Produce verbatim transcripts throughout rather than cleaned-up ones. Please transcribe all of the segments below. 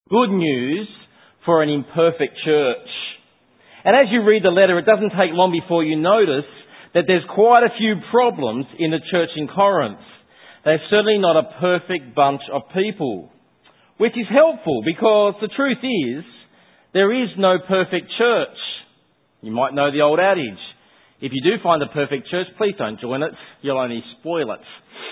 Good news for an imperfect church. And as you read the letter, it doesn't take long before you notice that there's quite a few problems in the church in Corinth. They're certainly not a perfect bunch of people, which is helpful because the truth is there is no perfect church. You might know the old adage, if you do find a perfect church, please don't join it, you'll only spoil it.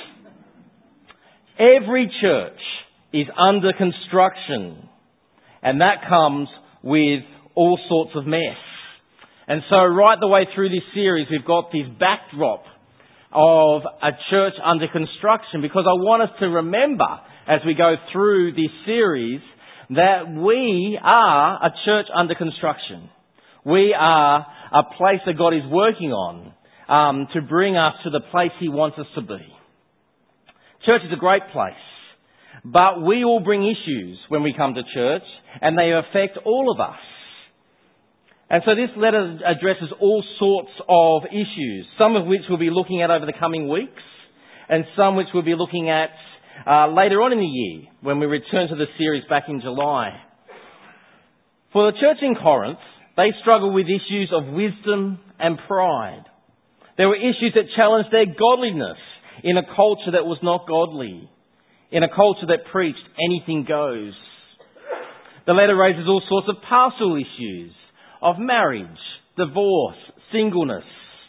Every church is under construction, and that comes with all sorts of mess. And so right the way through this series, we've got this backdrop of a church under construction, because I want us to remember as we go through this series that we are a church under construction. We are a place that God is working on um, to bring us to the place He wants us to be. Church is a great place, but we all bring issues when we come to church, and they affect all of us. And so this letter addresses all sorts of issues, some of which we'll be looking at over the coming weeks, and some which we'll be looking at uh, later on in the year when we return to the series back in July. For the church in Corinth, they struggled with issues of wisdom and pride. There were issues that challenged their godliness in a culture that was not godly, in a culture that preached anything goes. The letter raises all sorts of pastoral issues of marriage, divorce, singleness,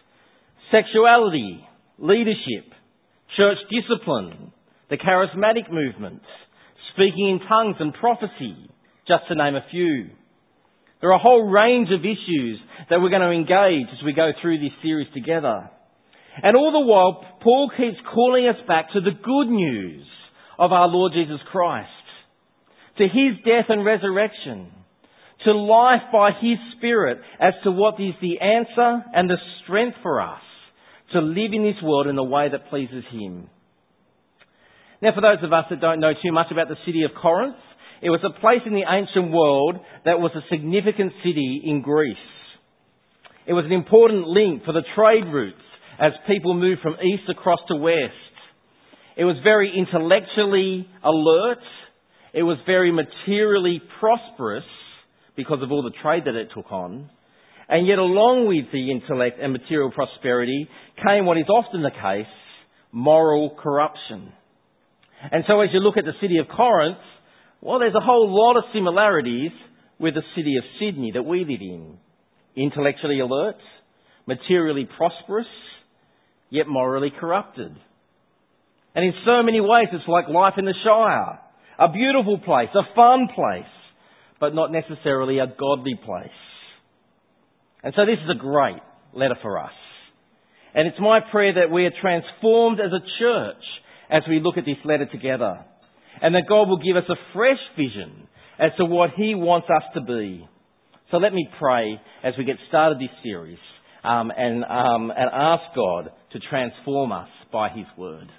sexuality, leadership, church discipline, the charismatic movement, speaking in tongues and prophecy, just to name a few. There are a whole range of issues that we're going to engage as we go through this series together. And all the while, Paul keeps calling us back to the good news of our Lord Jesus Christ, to His death and resurrection, to life by His Spirit as to what is the answer and the strength for us to live in this world in a way that pleases Him. Now, for those of us that don't know too much about the city of Corinth, it was a place in the ancient world that was a significant city in Greece. It was an important link for the trade routes as people moved from east across to west. It was very intellectually alert. It was very materially prosperous because of all the trade that it took on. And yet along with the intellect and material prosperity came what is often the case, moral corruption. And so as you look at the city of Corinth, well, there's a whole lot of similarities with the city of Sydney that we live in. Intellectually alert, materially prosperous, yet morally corrupted. And in so many ways, it's like life in the Shire. A beautiful place, a fun place, but not necessarily a godly place. And so this is a great letter for us. And it's my prayer that we are transformed as a church as we look at this letter together. And that God will give us a fresh vision as to what He wants us to be. So let me pray as we get started this series um, and, um, and ask God to transform us by His word.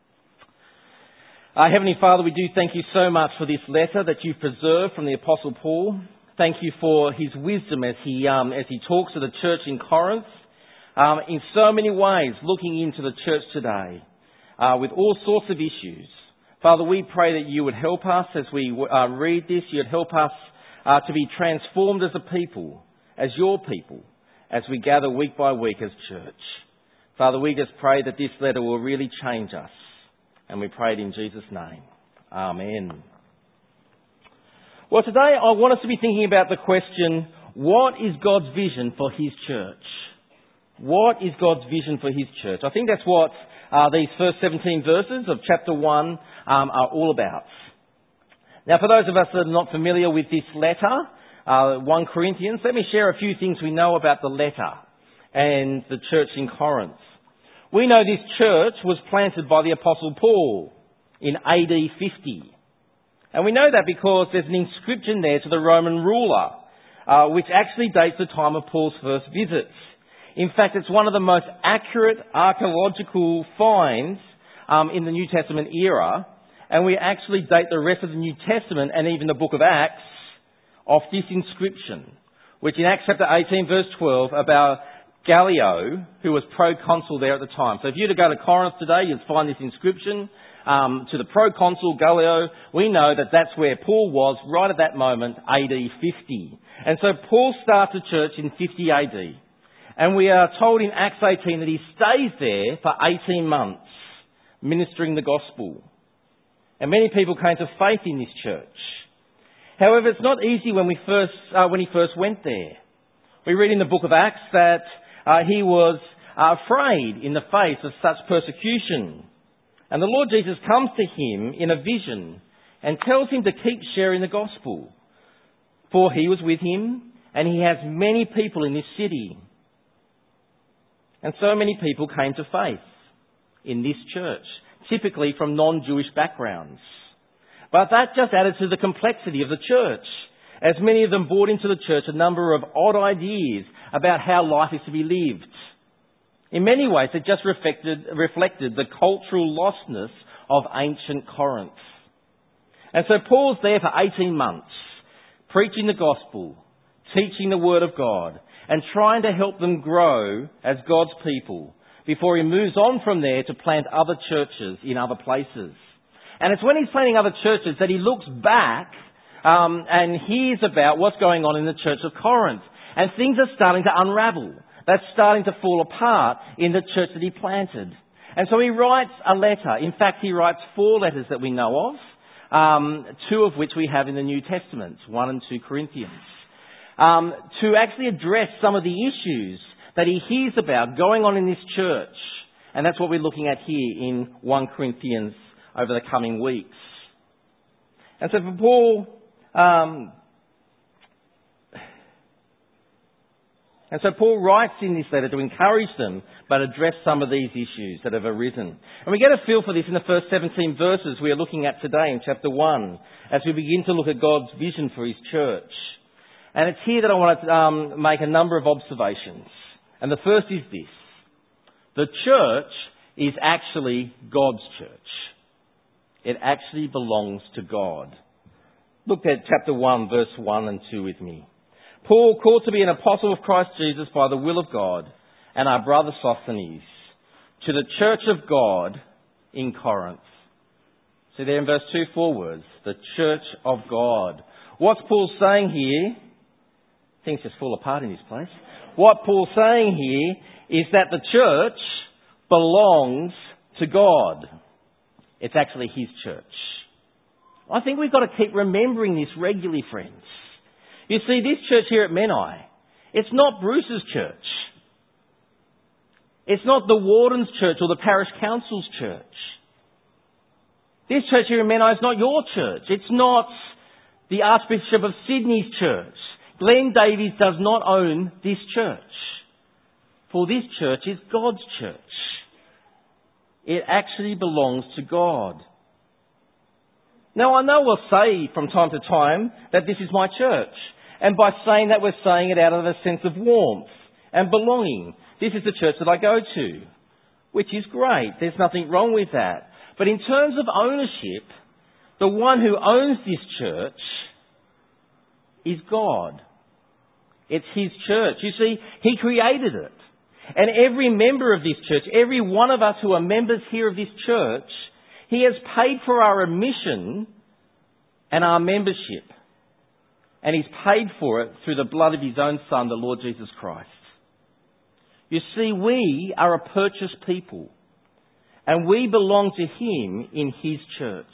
Uh, Heavenly Father, we do thank You so much for this letter that You've preserved from the Apostle Paul. Thank You for his wisdom as he um, as he talks to the church in Corinth, um, in so many ways, looking into the church today uh, with all sorts of issues. Father, we pray that You would help us as we uh, read this. You'd help us uh, to be transformed as a people, as Your people, as we gather week by week as church. Father, we just pray that this letter will really change us. And we pray it in Jesus' name. Amen. Well, today I want us to be thinking about the question, what is God's vision for His church? What is God's vision for His church? I think that's what uh, these first seventeen verses of chapter one um, are all about. Now, for those of us that are not familiar with this letter, uh, First Corinthians, let me share a few things we know about the letter and the church in Corinth. We know this church was planted by the Apostle Paul in A D fifty. And we know that because there's an inscription there to the Roman ruler, uh, which actually dates the time of Paul's first visits. In fact, it's one of the most accurate archaeological finds um, in the New Testament era. And we actually date the rest of the New Testament and even the book of Acts off this inscription, which in Acts chapter eighteen verse twelve about Gallio, who was proconsul there at the time. So if you were to go to Corinth today, you'd find this inscription um, to the proconsul Gallio, we know that that's where Paul was right at that moment, A D fifty. And so Paul starts a church in fifty A D. And we are told in Acts eighteen that he stays there for eighteen months, ministering the gospel. And many people came to faith in this church. However, it's not easy when we first, uh, when he first went there. We read in the book of Acts that uh, he was uh, afraid in the face of such persecution. And the Lord Jesus comes to him in a vision and tells him to keep sharing the gospel. For he was with him, and he has many people in this city. And so many people came to faith in this church, typically from non-Jewish backgrounds. But that just added to the complexity of the church, as many of them brought into the church a number of odd ideas about how life is to be lived. In many ways, it just reflected, reflected the cultural lostness of ancient Corinth. And so Paul's there for eighteen months, preaching the gospel, teaching the word of God, and trying to help them grow as God's people before he moves on from there to plant other churches in other places. And it's when he's planting other churches that he looks back um, and hears about what's going on in the church of Corinth. And things are starting to unravel. They're starting to fall apart in the church that he planted. And so he writes a letter. In fact, he writes four letters that we know of, um, two of which we have in the New Testament, one and two Corinthians. Um, to actually address some of the issues that he hears about going on in this church. And that's what we're looking at here in First Corinthians over the coming weeks. And so for Paul, um, and so Paul writes in this letter to encourage them, but address some of these issues that have arisen. And we get a feel for this in the first seventeen verses we are looking at today in chapter one, as we begin to look at God's vision for his church. And it's here that I want to um, make a number of observations. And the first is this. The church is actually God's church. It actually belongs to God. Look at chapter one, verse one and two with me. Paul, called to be an apostle of Christ Jesus by the will of God, and our brother Sosthenes, to the church of God in Corinth. See there in verse two, four words. The church of God. What's Paul saying here? Things just fall apart in this place. What Paul's saying here is that the church belongs to God. It's actually his church. I think we've got to keep remembering this regularly, friends. You see, this church here at Menai, it's not Bruce's church. It's not the warden's church or the parish council's church. This church here in Menai is not your church. It's not the Archbishop of Sydney's church. Glenn Davies does not own this church. For this church is God's church. It actually belongs to God. Now I know we'll say from time to time that this is my church. And by saying that, we're saying it out of a sense of warmth and belonging. This is the church that I go to. Which is great. There's nothing wrong with that. But in terms of ownership, the one who owns this church is God. It's his church. You see, he created it. And every member of this church, every one of us who are members here of this church, he has paid for our admission and our membership. And he's paid for it through the blood of his own Son, the Lord Jesus Christ. You see, we are a purchased people. And we belong to him in his church.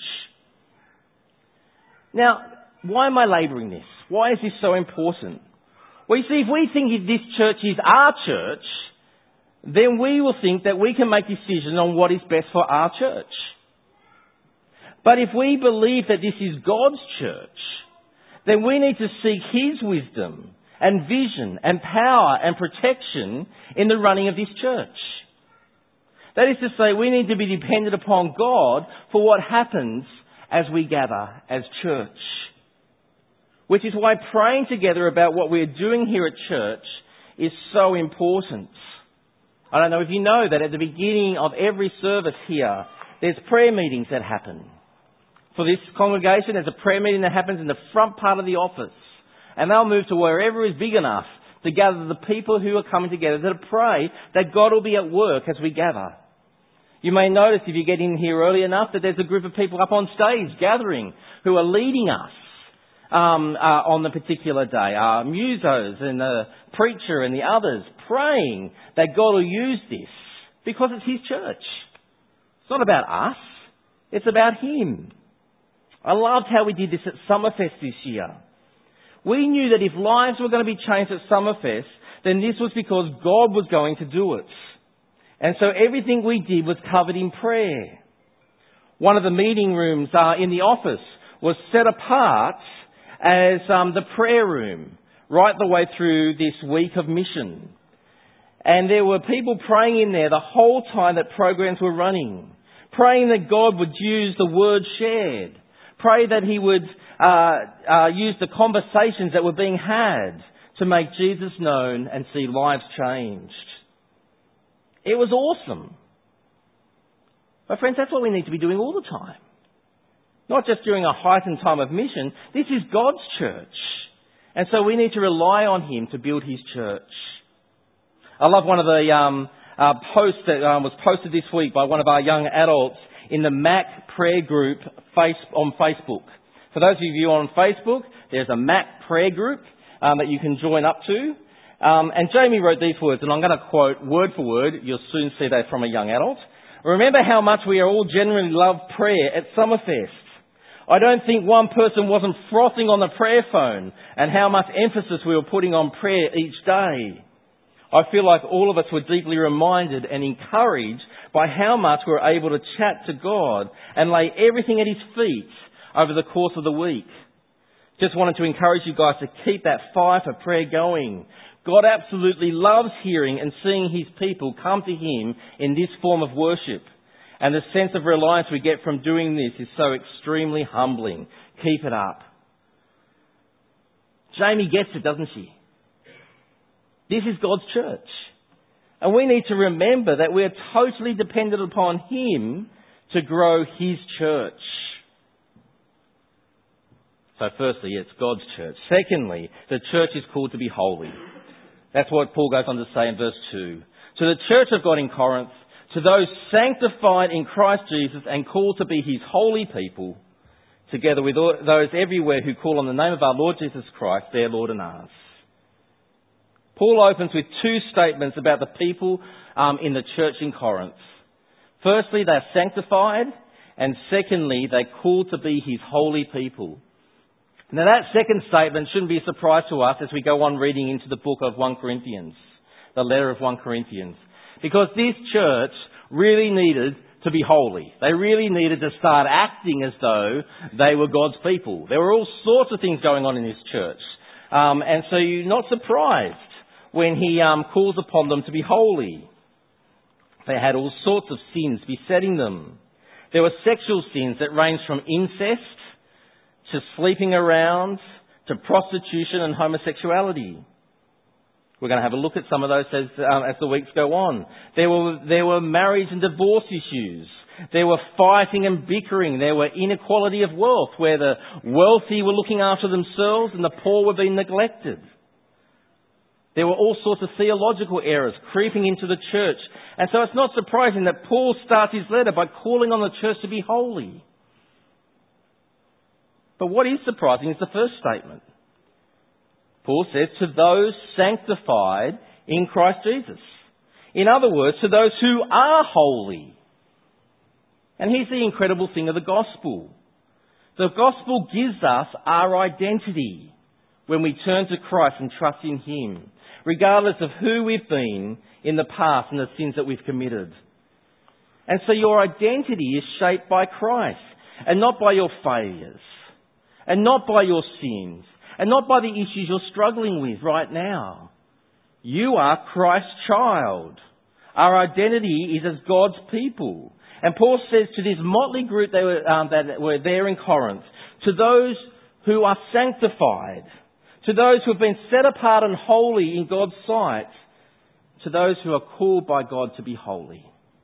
Now, why am I labouring this? Why is this so important? Well, you see, if we think if this church is our church, then we will think that we can make decisions on what is best for our church. But if we believe that this is God's church, then we need to seek his wisdom and vision and power and protection in the running of this church. That is to say, we need to be dependent upon God for what happens as we gather as church. Which is why praying together about what we're doing here at church is so important. I don't know if you know that at the beginning of every service here, there's prayer meetings that happen. For this congregation, there's a prayer meeting that happens in the front part of the office. And they'll move to wherever is big enough to gather the people who are coming together to pray that God will be at work as we gather. You may notice if you get in here early enough that there's a group of people up on stage gathering who are leading us um, uh, on the particular day. Our musos and the preacher and the others praying that God will use this because it's His church. It's not about us. It's about Him. I loved how we did this at Summerfest this year. We knew that if lives were going to be changed at Summerfest, then this was because God was going to do it. And so everything we did was covered in prayer. One of the meeting rooms uh, in the office was set apart as um, the prayer room right the way through this week of mission. And there were people praying in there the whole time that programs were running, praying that God would use the word shared, pray that He would uh, uh, use the conversations that were being had to make Jesus known and see lives changed. It was awesome. But friends, that's what we need to be doing all the time. Not just during a heightened time of mission. This is God's church. And so we need to rely on Him to build His church. I love one of the um, uh, posts that um, was posted this week by one of our young adults in the Mac prayer group face, on Facebook. For those of you on Facebook, there's a Mac prayer group um, that you can join up to. Um, and Jamie wrote these words, and I'm going to quote word for word. You'll soon see that from a young adult. Remember how much we all genuinely love prayer at Summerfest. I don't think one person wasn't frothing on the prayer phone and how much emphasis we were putting on prayer each day. I feel like all of us were deeply reminded and encouraged by how much we were able to chat to God and lay everything at His feet over the course of the week. Just wanted to encourage you guys to keep that fire for prayer going. God absolutely loves hearing and seeing His people come to Him in this form of worship. And the sense of reliance we get from doing this is so extremely humbling. Keep it up. Jamie gets it, doesn't she? This is God's church. And we need to remember that we are totally dependent upon Him to grow His church. So firstly, it's God's church. Secondly, the church is called to be holy. That's what Paul goes on to say in verse two. To the church of God in Corinth, to those sanctified in Christ Jesus and called to be His holy people, together with those everywhere who call on the name of our Lord Jesus Christ, their Lord and ours. Paul opens with two statements about the people um, in the church in Corinth. Firstly, they're sanctified, and secondly, they're called to be His holy people. Now that second statement shouldn't be a surprise to us as we go on reading into the book of First Corinthians, the letter of First Corinthians. Because this church really needed to be holy. They really needed to start acting as though they were God's people. There were all sorts of things going on in this church. Um, and so you're not surprised when he um, calls upon them to be holy. They had all sorts of sins besetting them. There were sexual sins that ranged from incest to sleeping around, to prostitution and homosexuality. We're going to have a look at some of those as, um, as the weeks go on. There were, there were marriage and divorce issues. There were fighting and bickering. There were inequality of wealth, where the wealthy were looking after themselves and the poor were being neglected. There were all sorts of theological errors creeping into the church. And so it's not surprising that Paul starts his letter by calling on the church to be holy. But what is surprising is the first statement. Paul says, to those sanctified in Christ Jesus. In other words, to those who are holy. And here's the incredible thing of the gospel. The gospel gives us our identity when we turn to Christ and trust in Him, regardless of who we've been in the past and the sins that we've committed. And so your identity is shaped by Christ, and not by your failures, and not by your sins, and not by the issues you're struggling with right now. You are Christ's child. Our identity is as God's people. And Paul says to this motley group they were, um, that were there in Corinth, to those who are sanctified, to those who have been set apart and holy in God's sight, to those who are called by God to be holy.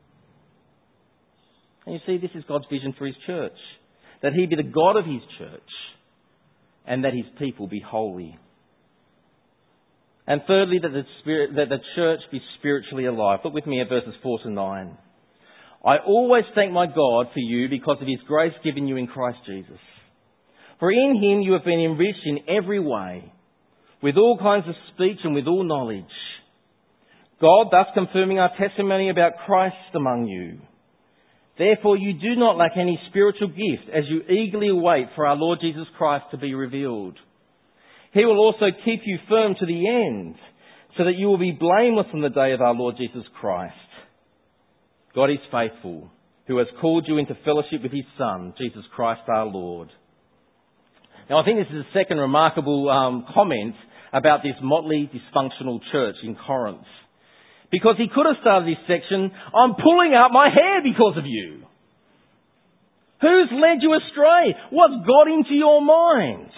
And you see, this is God's vision for His church, that He be the God of His church, and that His people be holy. And thirdly, that the, spirit, that the church be spiritually alive. Look with me at verses four to nine. I always thank my God for you because of his grace given you in Christ Jesus. For in him you have been enriched in every way, with all kinds of speech and with all knowledge. God thus confirming our testimony about Christ among you. Therefore you do not lack any spiritual gift as you eagerly await for our Lord Jesus Christ to be revealed. He will also keep you firm to the end, so that you will be blameless on the day of our Lord Jesus Christ. God is faithful, who has called you into fellowship with his Son, Jesus Christ our Lord. Now I think this is the second remarkable um, comment about this motley, dysfunctional church in Corinth. Because he could have started this section, I'm pulling out my hair because of you. Who's led you astray? What's got into your minds?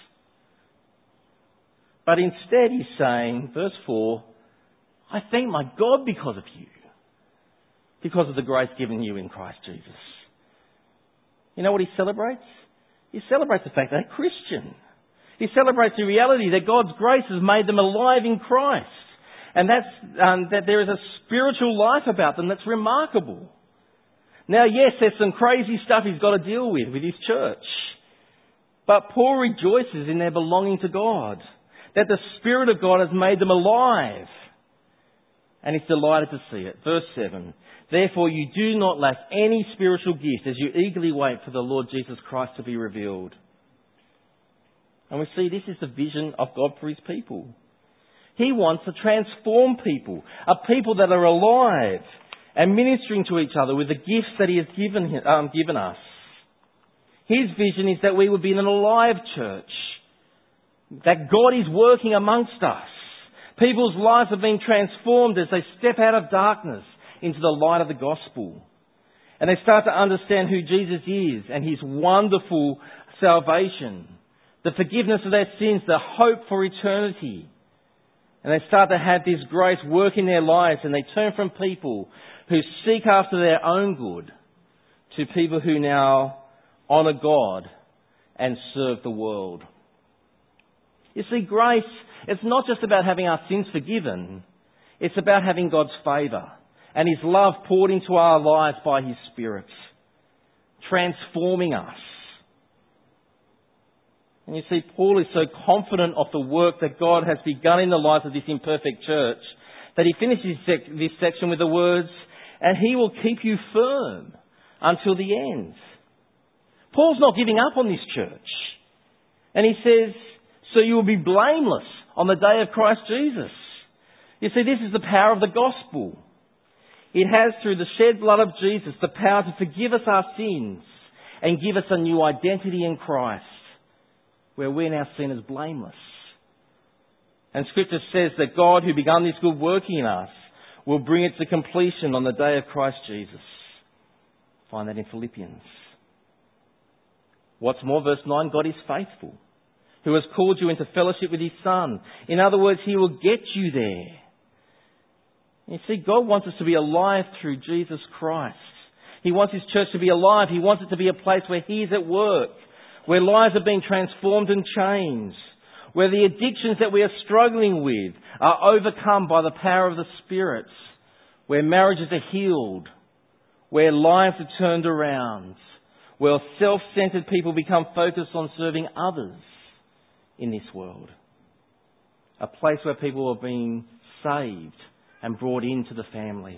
But instead he's saying, verse four, I thank my God because of you. Because of the grace given you in Christ Jesus. You know what he celebrates? He celebrates the fact that they're Christian. He celebrates the reality that God's grace has made them alive in Christ. And that's, um, that there is a spiritual life about them that's remarkable. Now, yes, there's some crazy stuff he's got to deal with, with his church. But Paul rejoices in their belonging to God. That the Spirit of God has made them alive. And he's delighted to see it. Verse seven. Therefore you do not lack any spiritual gift as you eagerly wait for the Lord Jesus Christ to be revealed. And we see this is the vision of God for his people. He wants to transform people, a people that are alive and ministering to each other with the gifts that he has given, um, given us. His vision is that we would be an alive church, that God is working amongst us. People's lives have been transformed as they step out of darkness into the light of the gospel. And they start to understand who Jesus is and his wonderful salvation, the forgiveness of their sins, the hope for eternity. And they start to have this grace work in their lives, and they turn from people who seek after their own good to people who now honour God and serve the world. You see, grace, it's not just about having our sins forgiven. It's about having God's favour and his love poured into our lives by his Spirit, transforming us. And you see, Paul is so confident of the work that God has begun in the lives of this imperfect church that he finishes this section with the words, and he will keep you firm until the end. Paul's not giving up on this church. And he says, so you will be blameless on the day of Christ Jesus. You see, this is the power of the gospel. It has, through the shed blood of Jesus, the power to forgive us our sins and give us a new identity in Christ, where we're now seen as blameless. And Scripture says that God, who began this good work in us, will bring it to completion on the day of Christ Jesus. Find that in Philippians. What's more, verse nine, God is faithful, who has called you into fellowship with his Son. In other words, he will get you there. You see, God wants us to be alive through Jesus Christ. He wants his church to be alive. He wants it to be a place where he is at work, where lives are being transformed and changed, where the addictions that we are struggling with are overcome by the power of the Spirit, where marriages are healed, where lives are turned around, where self-centered people become focused on serving others in this world. A place where people are being saved and brought into the family.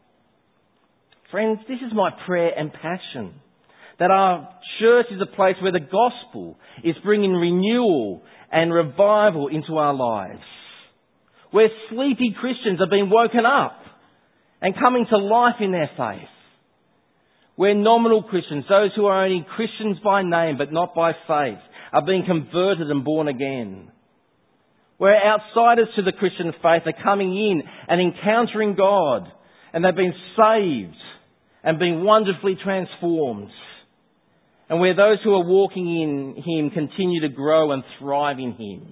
Friends, this is my prayer and passion, that our church is a place where the gospel is bringing renewal and revival into our lives, where sleepy Christians are being woken up and coming to life in their faith, where nominal Christians, those who are only Christians by name but not by faith, are being converted and born again, where outsiders to the Christian faith are coming in and encountering God, and they've been saved and been wonderfully transformed, and where those who are walking in him continue to grow and thrive in him.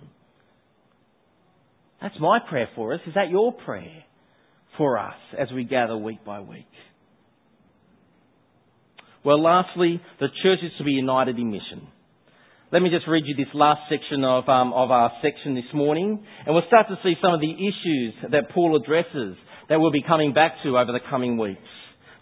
That's my prayer for us. Is that your prayer for us as we gather week by week? Well, lastly, the church is to be united in mission. Let me just read you this last section of, um, of our section this morning, and we'll start to see some of the issues that Paul addresses that we'll be coming back to over the coming weeks.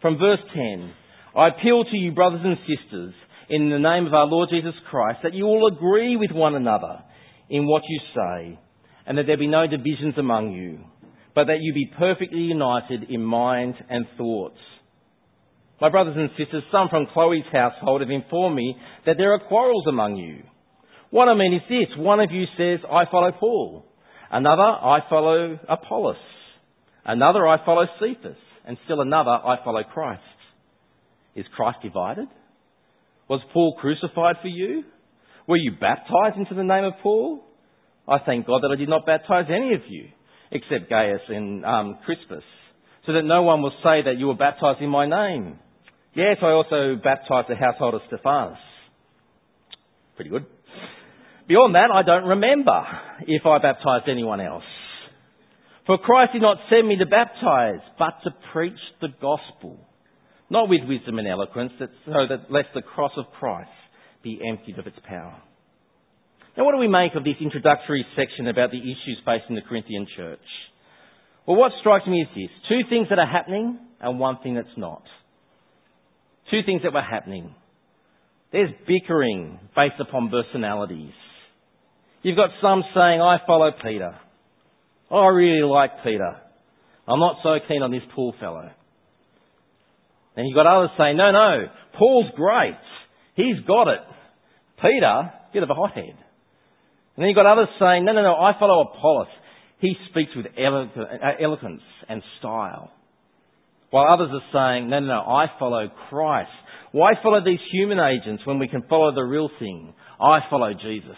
From verse ten, I appeal to you, brothers and sisters, in the name of our Lord Jesus Christ, that you all agree with one another in what you say, and that there be no divisions among you, but that you be perfectly united in mind and thoughts. My brothers and sisters, some from Chloe's household have informed me that there are quarrels among you. What I mean is this: one of you says, I follow Paul. Another, I follow Apollos. Another, I follow Cephas. And still another, I follow Christ. Is Christ divided? Was Paul crucified for you? Were you baptized into the name of Paul? I thank God that I did not baptize any of you, except Gaius and um, Crispus, so that no one will say that you were baptized in my name. Yes, I also baptized the household of Stephanas. Pretty good. Beyond that, I don't remember if I baptized anyone else. For Christ did not send me to baptize, but to preach the gospel, not with wisdom and eloquence, that, so that lest the cross of Christ be emptied of its power. Now, what do we make of this introductory section about the issues facing the Corinthian church? Well, what strikes me is this: two things that are happening and one thing that's not. Two things that were happening. There's bickering based upon personalities. You've got some saying, I follow Peter. Oh, I really like Peter. I'm not so keen on this Paul fellow. And you've got others saying, no, no, Paul's great. He's got it. Peter, bit of a hothead. And then you've got others saying, no, no, no, I follow Apollos. He speaks with elo- eloquence and style. While others are saying, no, no, no, I follow Christ. Why follow these human agents when we can follow the real thing? I follow Jesus.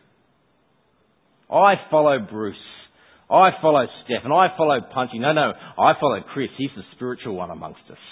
I follow Bruce. I follow Stephen. I follow Punchy. No, no, I follow Chris. He's the spiritual one amongst us.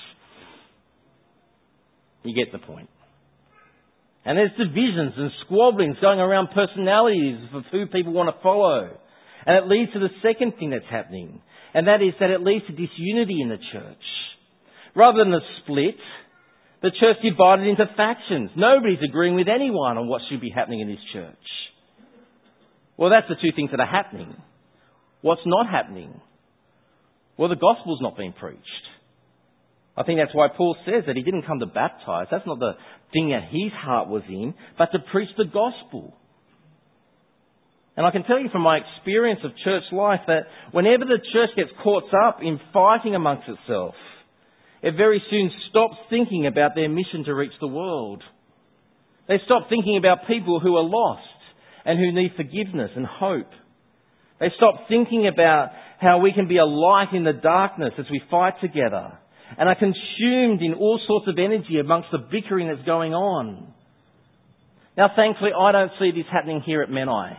You get the point. And there's divisions and squabblings going around personalities of who people want to follow. And it leads to the second thing that's happening. And that is that it leads to disunity in the church. Rather than a split, the church divided into factions. Nobody's agreeing with anyone on what should be happening in this church. Well, that's the two things that are happening. What's not happening? Well, the gospel's not being preached. I think that's why Paul says that he didn't come to baptize. That's not the thing that his heart was in, but to preach the gospel. And I can tell you from my experience of church life that whenever the church gets caught up in fighting amongst itself, it very soon stops thinking about their mission to reach the world. They stop thinking about people who are lost and who need forgiveness and hope. They stop thinking about how we can be a light in the darkness as we fight together, and are consumed in all sorts of energy amongst the bickering that's going on. Now, thankfully, I don't see this happening here at Menai.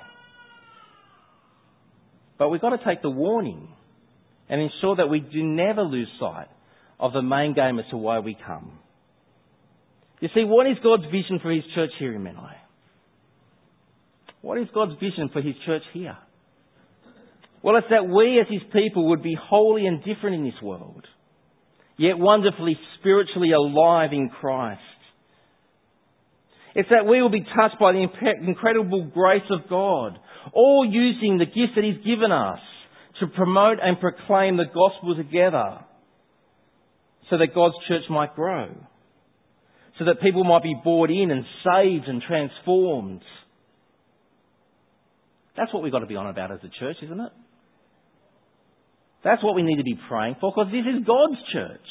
But we've got to take the warning and ensure that we do never lose sight of the main game as to why we come. You see, what is God's vision for his church here in Menai? What is God's vision for his church here? Well, it's that we as his people would be holy and different in this world, yet wonderfully spiritually alive in Christ. It's that we will be touched by the incredible grace of God, all using the gifts that he's given us to promote and proclaim the gospel together, so that God's church might grow, so that people might be brought in and saved and transformed. That's what we've got to be on about as a church, isn't it? That's what we need to be praying for, because this is God's church.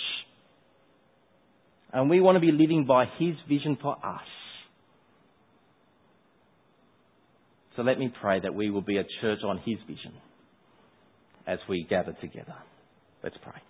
And we want to be living by his vision for us. So let me pray that we will be a church on his vision as we gather together. Let's pray.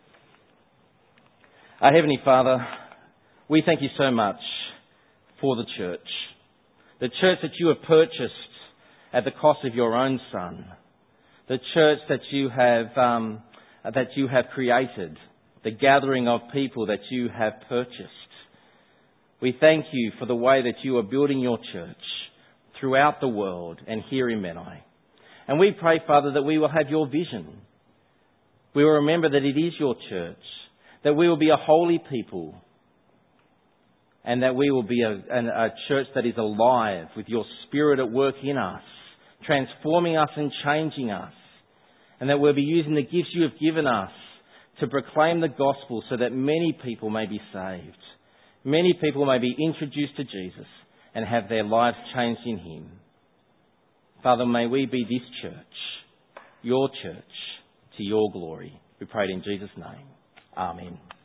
Our Heavenly Father, we thank you so much for the church. The church that you have purchased at the cost of your own Son. The church that you have um, that you have created. The gathering of people that you have purchased. We thank you for the way that you are building your church throughout the world and here in Menai. And we pray, Father, that we will have your vision. We will remember that it is your church, that we will be a holy people, and that we will be a, a church that is alive with your Spirit at work in us, transforming us and changing us, and that we'll be using the gifts you have given us to proclaim the gospel so that many people may be saved. Many people may be introduced to Jesus and have their lives changed in him. Father, may we be this church, your church, to your glory. We pray it in Jesus' name. Amen.